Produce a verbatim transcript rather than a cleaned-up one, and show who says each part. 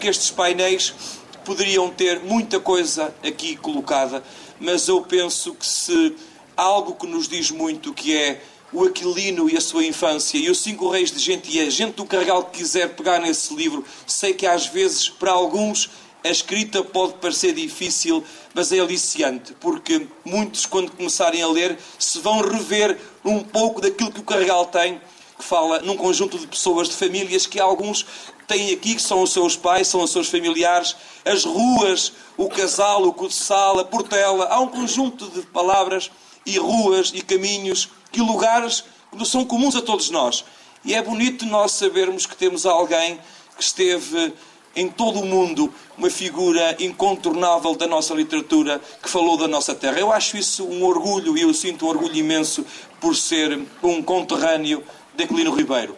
Speaker 1: que estes painéis poderiam ter muita coisa aqui colocada, mas eu penso que se há algo que nos diz muito, que é o Aquilino e a sua infância, e os cinco reis de gente, e a gente do Carregal que quiser pegar nesse livro, sei que às vezes, para alguns, a escrita pode parecer difícil, mas é aliciante, porque muitos, quando começarem a ler, se vão rever um pouco daquilo que o Carregal tem, que fala num conjunto de pessoas, de famílias, que alguns têm aqui, que são os seus pais, são os seus familiares, as ruas, o casal, o cursal, a portela. Há um conjunto de palavras e ruas e caminhos e lugares que são comuns a todos nós. E é bonito nós sabermos que temos alguém que esteve em todo o mundo, uma figura incontornável da nossa literatura, que falou da nossa terra. Eu acho isso um orgulho, e eu sinto um orgulho imenso por ser um conterrâneo de Aquilino Ribeiro.